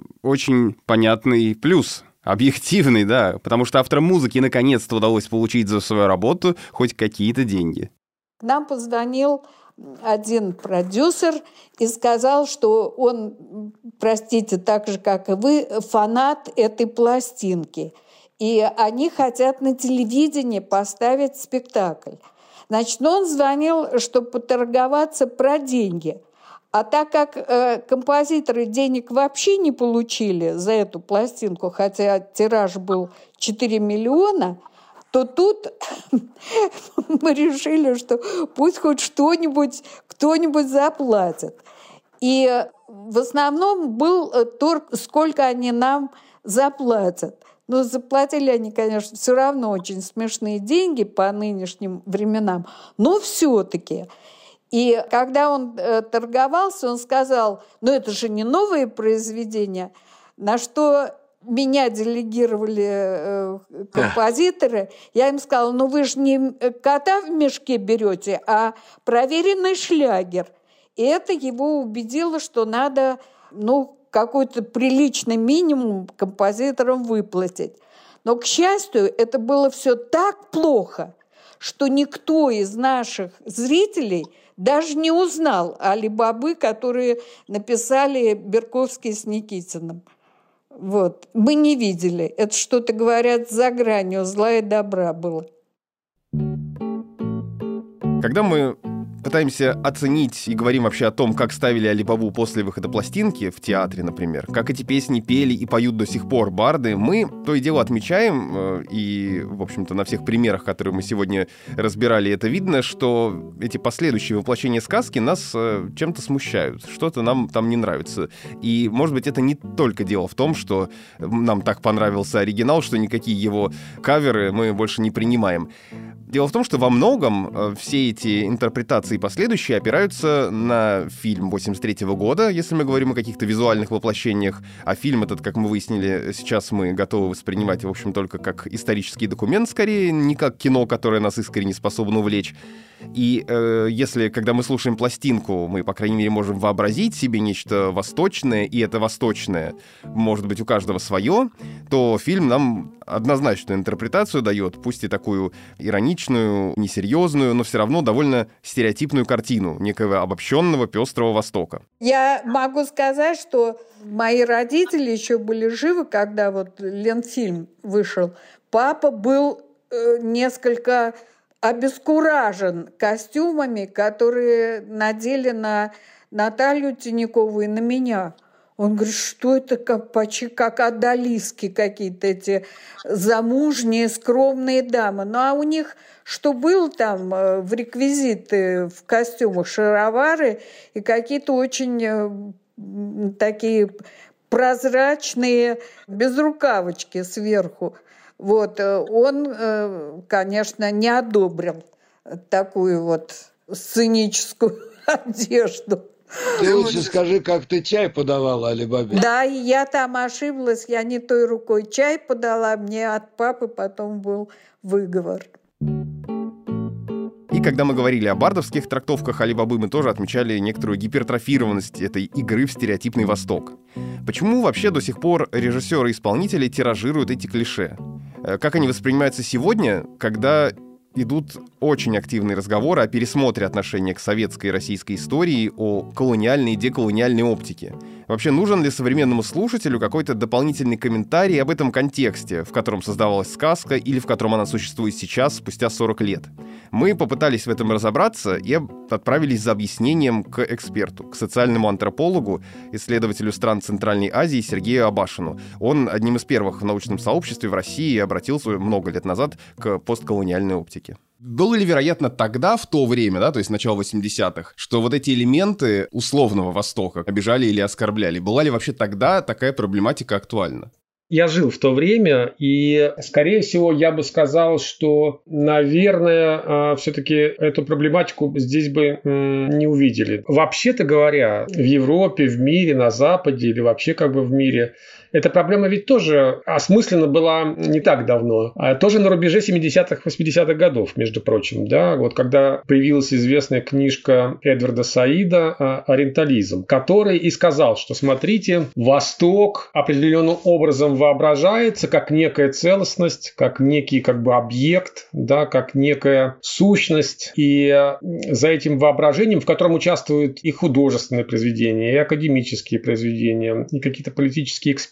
очень понятный плюс. Объективный, да, потому что авторам музыки наконец-то удалось получить за свою работу хоть какие-то деньги.
К нам позвонил один продюсер и сказал, что он, простите, так же, как и вы, фанат этой пластинки. И они хотят на телевидении поставить спектакль. Значит, он звонил, чтобы поторговаться про деньги. А так как композиторы денег вообще не получили за эту пластинку, хотя тираж был 4 миллиона, то тут мы решили, что пусть хоть что-нибудь кто-нибудь заплатит. И в основном был торг, сколько они нам заплатят. Но заплатили они, конечно, все равно очень смешные деньги по нынешним временам, но все-таки. И когда он торговался, он сказал, ну это же не новые произведения, на что меня делегировали композиторы. Я им сказала, ну вы же не кота в мешке берете, а проверенный шлягер. И это его убедило, что надо, какой-то приличный минимум композиторам выплатить. Но, к счастью, это было все так плохо, что никто из наших зрителей даже не узнал Али-Бабы, которые написали Берковский с Никитиным. Вот. Мы не видели. Это что-то, говорят, за гранью зла и добра было.
Когда мы пытаемся оценить и говорим вообще о том, как ставили Али-Бабу после выхода пластинки в театре, например, как эти песни пели и поют до сих пор барды, мы то и дело отмечаем, и, в общем-то, на всех примерах, которые мы сегодня разбирали, это видно, что эти последующие воплощения сказки нас чем-то смущают, что-то нам там не нравится. И, может быть, это не только дело в том, что нам так понравился оригинал, что никакие его каверы мы больше не принимаем. Дело в том, что во многом все эти интерпретации последующие опираются на фильм 1983 года, если мы говорим о каких-то визуальных воплощениях, а фильм этот, как мы выяснили, сейчас мы готовы воспринимать, в общем, только как исторический документ, скорее, не как кино, которое нас искренне способно увлечь. И если, когда мы слушаем пластинку, мы, по крайней мере, можем вообразить себе нечто восточное, и это восточное, может быть, у каждого свое, то фильм нам однозначную интерпретацию дает, пусть и такую ироничную, несерьезную, но все равно довольно стереотипную картину некого обобщенного пестрого Востока.
Я могу сказать, что мои родители еще были живы, когда вот Ленфильм вышел. Папа был несколько обескуражен костюмами, которые надели на Наталью Тиньякову и на меня. Он говорит, что это как одолиски какие-то эти замужние, скромные дамы. Ну, а у них что было там в реквизиты, в костюмах, шаровары и какие-то очень такие прозрачные безрукавочки сверху. Вот, он, конечно, не одобрил такую вот сценическую одежду.
Ты лучше скажи, как ты чай подавала Али-Бабе.
Да, и я там ошиблась, я не той рукой чай подала, мне от папы потом был выговор.
И когда мы говорили о бардовских трактовках Али-Бабы, мы тоже отмечали некоторую гипертрофированность этой игры в стереотипный Восток. Почему вообще до сих пор режиссеры и исполнители тиражируют эти клише? Как они воспринимаются сегодня, когда идут очень активные разговоры о пересмотре отношения к советской и российской истории, о колониальной и деколониальной оптике? Вообще, нужен ли современному слушателю какой-то дополнительный комментарий об этом контексте, в котором создавалась сказка или в котором она существует сейчас, спустя 40 лет? Мы попытались в этом разобраться и отправились за объяснением к эксперту, к социальному антропологу, исследователю стран Центральной Азии Сергею Абашину. Он одним из первых в научном сообществе в России обратился много лет назад к постколониальной оптике. Было ли вероятно тогда, в то время, да, то есть начало 80-х, что вот эти элементы условного Востока обижали или оскорбляли? Была ли вообще тогда такая проблематика актуальна?
Я жил в то время, и, скорее всего, я бы сказал, что, наверное, все-таки эту проблематику здесь бы не увидели. Вообще-то говоря, в Европе, в мире, на Западе или вообще как бы в мире, эта проблема ведь тоже осмысленно была не так давно, а тоже на рубеже 70-х, 80-х годов, между прочим. Да? Вот когда появилась известная книжка Эдварда Саида «Ориентализм», который и сказал, что, смотрите, Восток определенным образом воображается как некая целостность, как некий как бы объект, да, как некая сущность. И за этим воображением, в котором участвуют и художественные произведения, и академические произведения, и какие-то политические эксперты,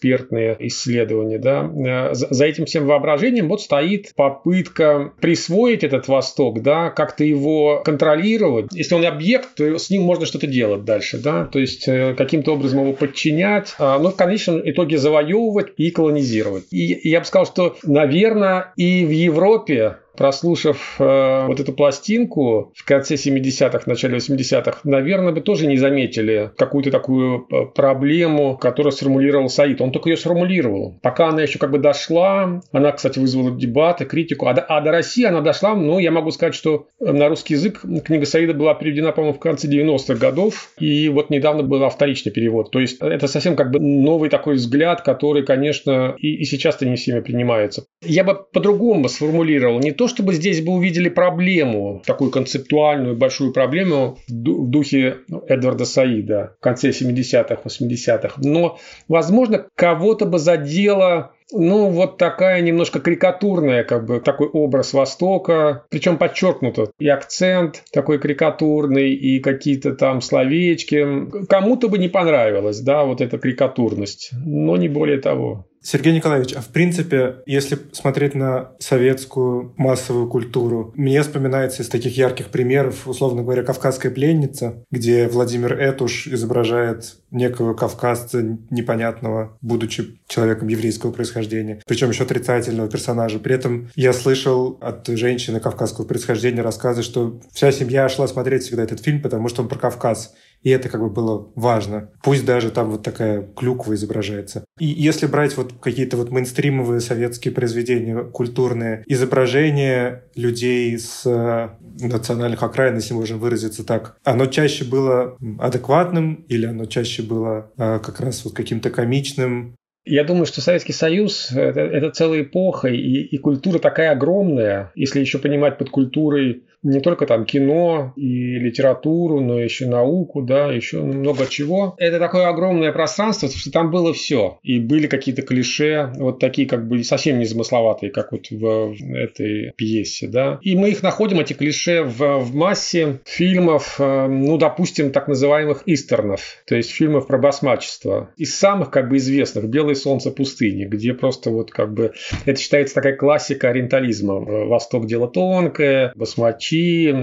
экспертные исследования, да. За этим всем воображением вот стоит попытка присвоить этот Восток, да, как-то его контролировать. Если он объект, то с ним можно что-то делать дальше, да, то есть каким-то образом его подчинять, но в конечном итоге завоевывать и колонизировать. И я бы сказал, что, наверное, и в Европе, прослушав вот эту пластинку в конце 70-х, начале 80-х, наверное, бы тоже не заметили какую-то такую проблему, которую сформулировал Саид. Он только ее сформулировал. Пока она еще как бы дошла, она, кстати, вызвала дебаты, критику, а до России она дошла, ну, я могу сказать, что на русский язык книга Саида была переведена, по-моему, в конце 90-х годов, и вот недавно был вторичный перевод. То есть это совсем как бы новый такой взгляд, который, конечно, и сейчас-то не всеми принимается. Я бы по-другому сформулировал. Не то, чтобы здесь бы увидели проблему, такую концептуальную большую проблему в духе Эдварда Саида в конце 70-х, 80-х, но, возможно, кого-то бы задело, ну, вот такая немножко карикатурная, как бы, такой образ Востока, причем подчеркнуто и акцент такой карикатурный, и какие-то там словечки. Кому-то бы не понравилось, да, вот эта карикатурность, но не более того.
Сергей Николаевич, а в принципе, если смотреть на советскую массовую культуру, мне вспоминается из таких ярких примеров, условно говоря, «Кавказская пленница», где Владимир Этуш изображает некого кавказца непонятного, будучи человеком еврейского происхождения, причем еще отрицательного персонажа. При этом я слышал от женщины кавказского происхождения рассказы, что вся семья шла смотреть всегда этот фильм, потому что он про Кавказ. И это как бы было важно. Пусть даже там вот такая клюква изображается. И если брать вот какие-то вот мейнстримовые советские произведения, культурные, изображение людей с национальных окраин, если можно выразиться так, оно чаще было адекватным или оно чаще было как раз вот каким-то комичным?
Я думаю, что Советский Союз – это целая эпоха, и культура такая огромная, если еще понимать под культурой не только там кино и литературу, но еще науку, да, еще много чего. Это такое огромное пространство, что там было все. И были какие-то клише, вот такие как бы совсем не замысловатые, как вот в этой пьесе, да. И мы их находим, эти клише, в массе фильмов, ну, допустим, так называемых истернов, то есть фильмов про басмачество. Из самых как бы известных «Белое солнце пустыни», где просто вот как бы это считается такая классика ориентализма. Восток – дело тонкое, басмачи,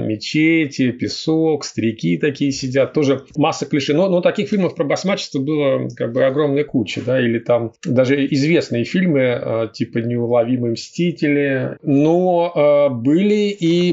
мечети, песок, старики такие сидят. Тоже масса клише. Но таких фильмов про басмачество было как бы огромная куча. Да? Или там даже известные фильмы типа «Неуловимые мстители». Но были и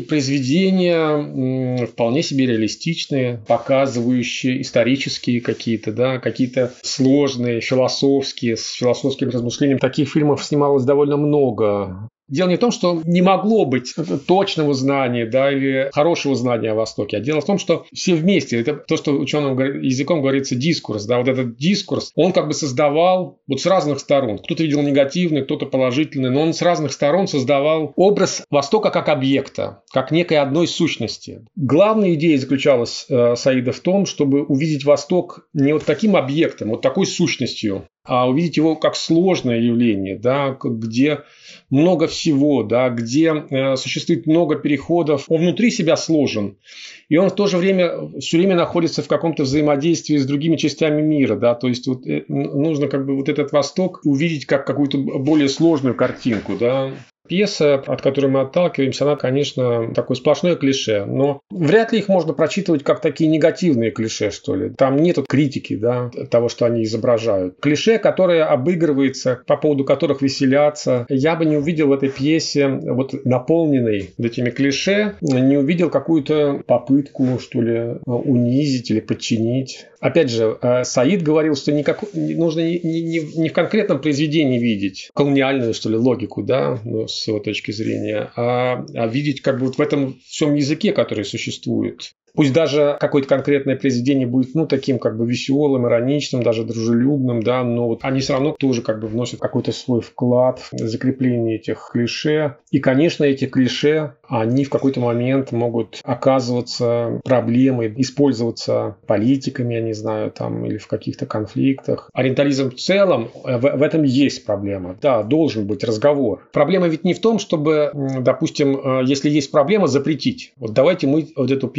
произведения вполне себе реалистичные, показывающие исторические какие-то, да, какие-то сложные, философские, с философским размышлением. Таких фильмов снималось довольно много. Дело не в том, что не могло быть точного знания, да, или хорошего знания о Востоке, а дело в том, что все вместе, это то, что ученым языком говорится дискурс, да, вот этот дискурс, он как бы создавал вот с разных сторон. Кто-то видел негативный, кто-то положительный, но он с разных сторон создавал образ Востока как объекта, как некой одной сущности. Главная идея заключалась Саида в том, чтобы увидеть Восток не вот таким объектом, вот такой сущностью, а увидеть его как сложное явление, да, где много всего, да, где существует много переходов. Он внутри себя сложен. И он в то же время все время находится в каком-то взаимодействии с другими частями мира. Да? То есть вот, нужно как бы вот этот Восток увидеть как какую-то более сложную картинку. Да? Пьеса, от которой мы отталкиваемся, она, конечно, такое сплошное клише, но вряд ли их можно прочитывать как такие негативные клише, что ли. Там нету критики, да, того, что они изображают. Клише, которые обыгрываются, по поводу которых веселятся. Я бы не увидел в этой пьесе, вот наполненной вот этими клише, не увидел какую-то попытку, что ли, унизить или подчинить. Опять же, Саид говорил, что нужно не в конкретном произведении видеть колониальную, что ли, логику, да, с его точки зрения, а видеть как бы вот в этом всем языке, который существует. Пусть даже какое-то конкретное произведение будет, ну, таким как бы веселым, ироничным, даже дружелюбным, да, но вот они все равно тоже как бы вносят какой-то свой вклад в закрепление этих клише. И, конечно, эти клише, они в какой-то момент могут оказываться проблемой, использоваться политиками, я не знаю, там, или в каких-то конфликтах. Ориентализм в целом, в этом есть проблема. Да, должен быть разговор. Проблема ведь не в том, чтобы, допустим, если есть проблема, запретить. Вот давайте мы вот эту пьесу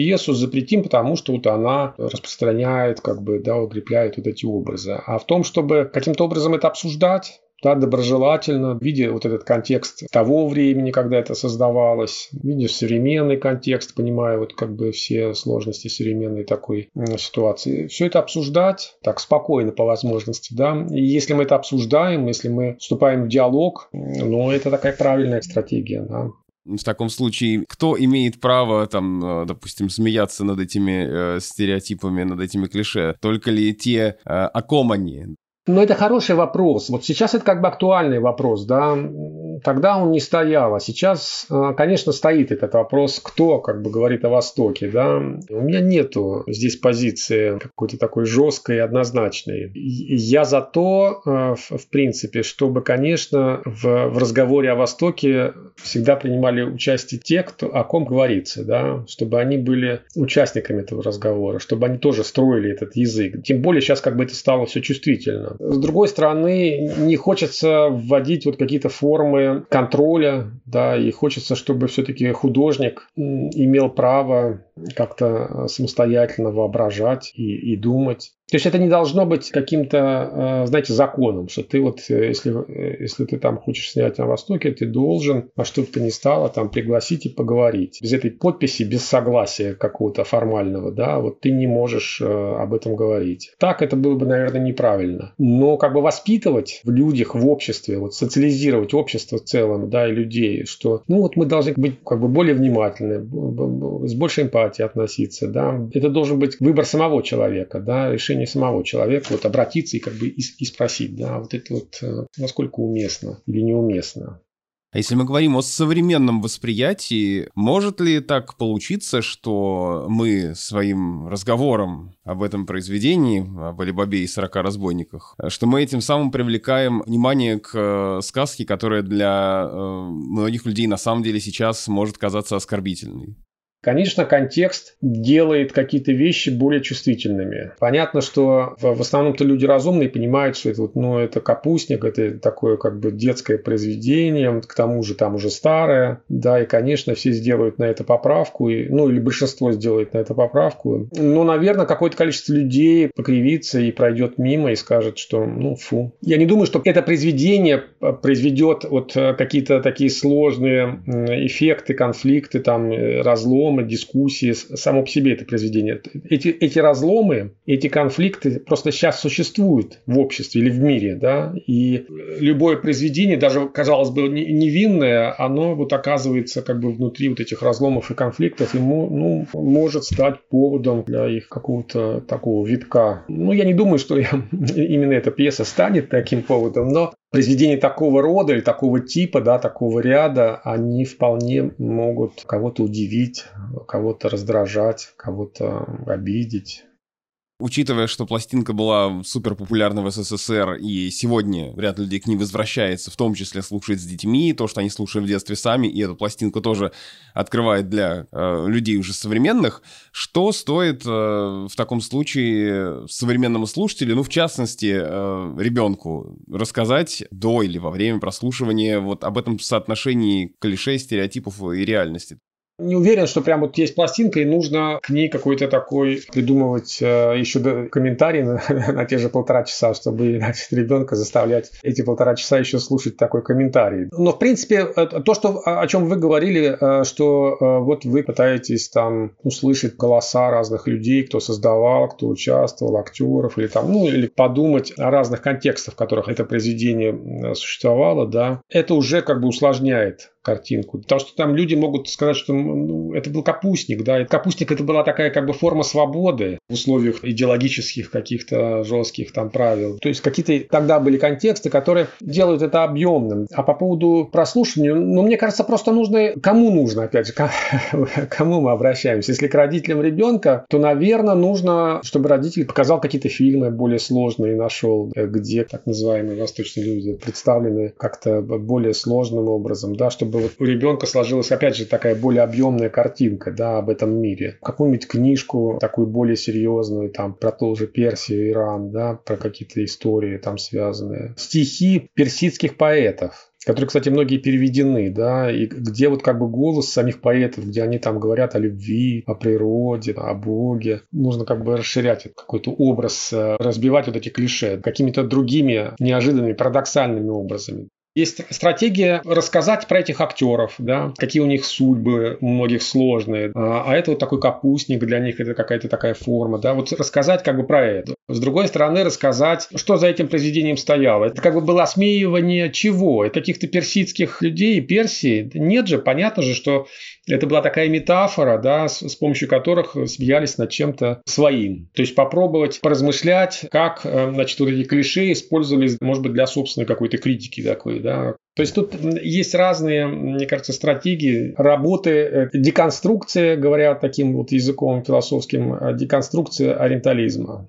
запретим, потому что вот она распространяет, как бы, да, укрепляет вот эти образы. А в том, чтобы каким-то образом это обсуждать, да, доброжелательно, видя вот этот контекст того времени, когда это создавалось, видя современный контекст, понимая вот как бы все сложности современной такой ситуации. Все это обсуждать так спокойно по возможности, да. И если мы это обсуждаем, если мы вступаем в диалог, ну, это такая правильная стратегия, да.
В таком случае, кто имеет право, там, допустим, смеяться над этими стереотипами, над этими клише? Только ли те, о ком они?
Ну, это хороший вопрос. Вот сейчас это как бы актуальный вопрос, да. Тогда он не стоял, а сейчас, конечно, стоит этот вопрос, кто как бы говорит о Востоке, да. У меня нету здесь позиции какой-то такой жесткой и однозначной. Я за то, в принципе, чтобы, конечно, в разговоре о Востоке всегда принимали участие те, о ком говорится, да, чтобы они были участниками этого разговора, чтобы они тоже строили этот язык. Тем более сейчас как бы это стало все чувствительно. С другой стороны, не хочется вводить вот какие-то формы контроля, да, и хочется, чтобы все-таки художник имел право как-то самостоятельно воображать и думать. То есть это не должно быть каким-то, знаете, законом, что ты вот, если ты там хочешь снять о Востоке, ты должен, во что бы то ни стало, там пригласить и поговорить. Без этой подписи, без согласия какого-то формального, да, вот ты не можешь об этом говорить. Так это было бы, наверное, неправильно. Но как бы воспитывать в людях, в обществе, вот социализировать общество в целом, да, и людей, что, ну вот мы должны быть как бы более внимательны, с большей эмпатией относиться, да. Это должен быть выбор самого человека, да, решение самого человека, вот обратиться и как бы и спросить, да, вот это вот насколько уместно или неуместно.
А если мы говорим о современном восприятии, может ли так получиться, что мы своим разговором об этом произведении, об Али-Бабе и 40 разбойниках, что мы этим самым привлекаем внимание к сказке, которая для многих людей на самом деле сейчас может казаться оскорбительной?
Конечно, контекст делает какие-то вещи более чувствительными. Понятно, что в основном-то люди разумные понимают, что это, вот, ну, это капустник, это такое как бы детское произведение, к тому же там уже старое. Да, и, конечно, все сделают на это поправку, ну, или большинство сделает на это поправку. Но, наверное, какое-то количество людей покривится и пройдет мимо и скажет, что, ну, фу. Я не думаю, что это произведение произведет вот какие-то такие сложные эффекты, конфликты, там, разломы, дискуссии, само по себе это произведение. Эти разломы, эти конфликты просто сейчас существуют в обществе или в мире, да, и любое произведение, даже, казалось бы, невинное, оно вот оказывается как бы внутри вот этих разломов и конфликтов, и, ну, может стать поводом для их какого-то такого витка. Ну, я не думаю, что именно эта пьеса станет таким поводом, но произведения такого рода или такого типа, да, такого ряда, они вполне могут кого-то удивить, кого-то раздражать, кого-то обидеть.
Учитывая, что пластинка была супер популярна в СССР, и сегодня ряд людей к ней возвращается, в том числе слушает с детьми, то, что они слушали в детстве сами, и эту пластинку тоже открывает для людей уже современных, что стоит в таком случае современному слушателю, ну, в частности, ребенку, рассказать до или во время прослушивания вот об этом соотношении клише, стереотипов и реальности?
Не уверен, что прям вот есть пластинка, и нужно к ней какой-то такой придумывать еще комментарий на те же 1,5 часа, чтобы, значит, ребенка заставлять эти 1,5 часа еще слушать такой комментарий. Но, в принципе, то, о чем вы говорили, что вот вы пытаетесь там услышать голоса разных людей, кто создавал, кто участвовал, актеров, или там, ну, или подумать о разных контекстах, в которых это произведение существовало, да, это уже как бы усложняет картинку. Потому что там люди могут сказать, что это был капустник, да, и капустник это была такая как бы форма свободы в условиях идеологических каких-то жестких там правил. То есть какие-то тогда были контексты, которые делают это объемным. А по поводу прослушивания, ну, мне кажется, просто нужно, кому нужно, опять же, кому мы обращаемся. Если к родителям ребенка, то, наверное, нужно, чтобы родитель показал какие-то фильмы более сложные и нашел, где так называемые восточные люди представлены как-то более сложным образом, да, чтобы вот у ребенка сложилась, опять же, такая более объемная картинка, да, об этом мире. Какую-нибудь книжку, такую более серьезную, там, про ту же Персию, Иран, да, про какие-то истории там связанные. Стихи персидских поэтов. которые, кстати, многие переведены, да, и где вот как бы голос самих поэтов, где они там говорят о любви, о природе, о Боге. Нужно как бы расширять какой-то образ, разбивать вот эти клише какими-то другими неожиданными, парадоксальными образами. Есть стратегия рассказать про этих актеров, да, какие у них судьбы, у многих сложные. А это вот такой капустник, для них это какая-то такая форма. Да, вот рассказать как бы про это. С другой стороны, рассказать, что за этим произведением стояло. Это как бы было осмеивание чего? Каких-то персидских людей, Персии? Нет же, понятно же, что это была такая метафора, да, с помощью которых смеялись над чем-то своим. То есть попробовать поразмышлять, как, значит, вот эти клише использовались, может быть, для собственной какой-то критики такой, да. То есть тут есть разные, мне кажется, стратегии работы, деконструкция, говоря таким вот языком философским, деконструкция ориентализма.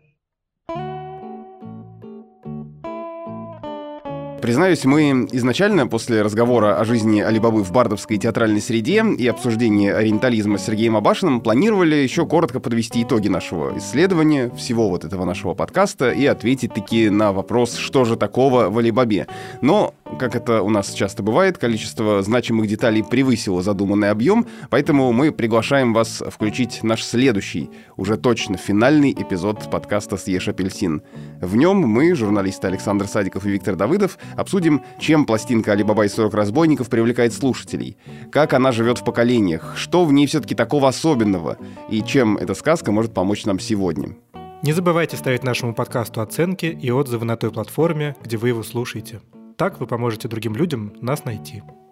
Признаюсь, мы изначально после разговора о жизни Али-Бабы в бардовской театральной среде и обсуждения ориентализма с Сергеем Абашиным планировали еще коротко подвести итоги нашего исследования, всего вот этого нашего подкаста, и ответить-таки на вопрос, что же такого в Али-Бабе. Но, как это у нас часто бывает, количество значимых деталей превысило задуманный объем, поэтому мы приглашаем вас включить наш следующий, уже точно финальный эпизод подкаста «Съешь апельсин». В нем мы, журналисты Александр Садиков и Виктор Давыдов, обсудим, чем пластинка «Али-Баба и 40 разбойников» привлекает слушателей, как она живет в поколениях, что в ней все-таки такого особенного и чем эта сказка может помочь нам сегодня.
Не забывайте ставить нашему подкасту оценки и отзывы на той платформе, где вы его слушаете. Так вы поможете другим людям нас найти.